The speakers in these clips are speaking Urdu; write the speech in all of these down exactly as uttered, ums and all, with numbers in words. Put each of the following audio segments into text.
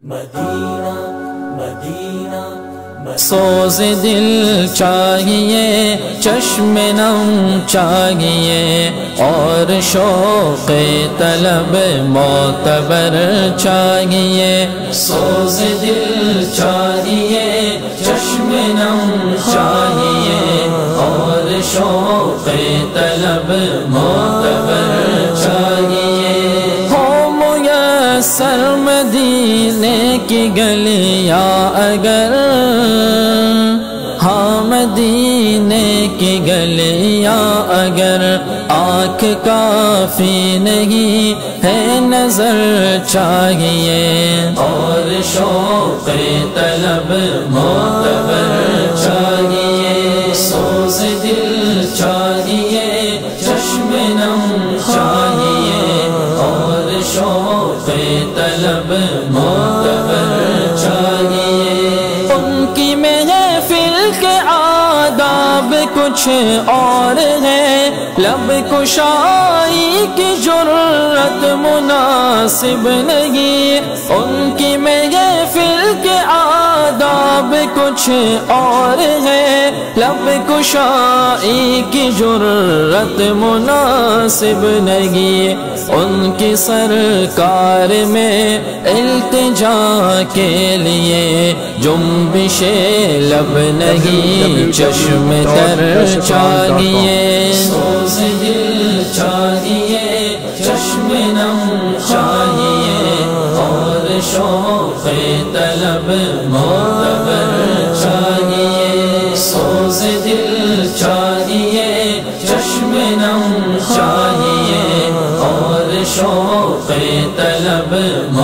مدینہ مدینہ سوز دل چاہیے، چشم نم چاہیے، اور شوق طلب معتبر چاہیے۔ سوز دل چاہیے، چشم نم چاہیے، اور شوق طلب معتبر چاہیے۔ ہو میسر مدینے کی گلیاں اگر، ہاں مدینے کی گلیاں اگر، آنکھ کافی نہیں ہے نظر چاہیے، اور شوق طلب معتبر چاہیے۔ سوز دل چاہیے، چشم نم چاہیے، اور شوق طلب معتبر چاہیے۔ ان کی محفل کے آداب کچھ اور ہے، لب کشائی کی جرأت مناسب نہیں۔ ان کی محفل کے آداب کچھ اور ہے، لب کشائی کی جرأت مناسب نہیں۔ ان کی سرکار میں التجا کے لیے جنبش لب نہیں، چشم تر چاہیے۔ سوز دل چاہیے، چشم نم چاہیے، اور شوق طلب معتبر چاہیے۔ سوز دل چاہیے، چشم نم چاہیے، اور شوق طلب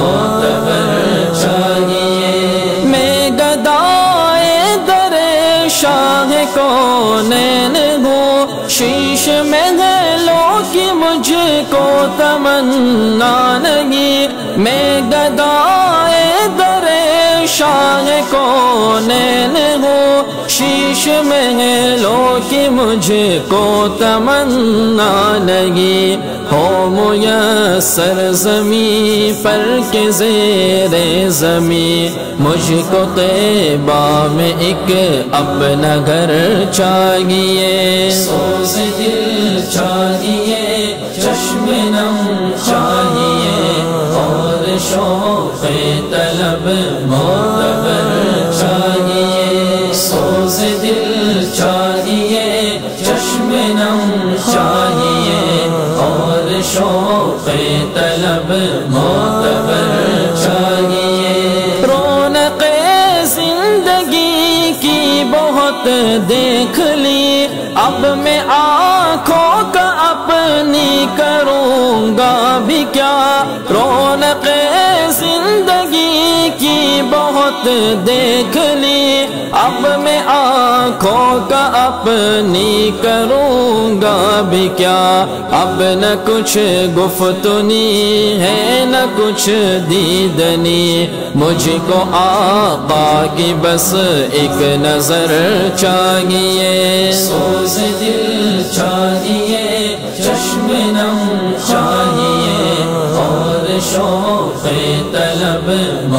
معتبر چاہیے۔ میں گدائے در شاہ کونین ہوں، شیش محلوں کی مجھ کو تمنا نہیں۔ میں گدائے در شاہ کونین ہوں، شیش محلوں کی مجھ کو تمنا نہیں۔ ہو میسر زمین پر کے زیر زمین، مجھ کو طیبہ میں ایک اپنا گھر چاہیے۔ سوز دل چاہیے، چشم نم چاہیے، اور شوق طلب معتبر چاہیے۔ سوز دل چاہیے، چشم نم چاہیے، اور شوق طلب معتبر چاہیے۔ رونق زندگی کی بہت دیکھ لی، اب میں آنکھوں کا اپنی کروں گا بھی کیا۔ رونق زندگی کی بہت دیکھ لی، اب میں آنکھوں کا اپنی کروں گا بھی کیا۔ اب نہ کچھ گفتنی ہے، نہ کچھ دیدنی، مجھ کو آقا کی بس ایک نظر چاہیے۔ سوز دل چاہیے، چشم نم چاہیے، اور شوق طلب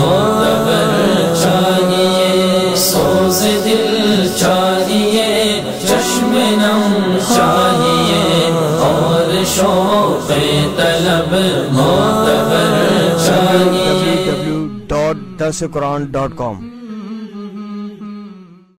معتبر چاہیے۔ سوز دل چاہیے، چشم نم چاہیے، اور شوق طلب معتبر چاہیے۔ ڈبلیو ڈبلیو ڈبلیو ڈاٹ درس قرآن ڈاٹ کام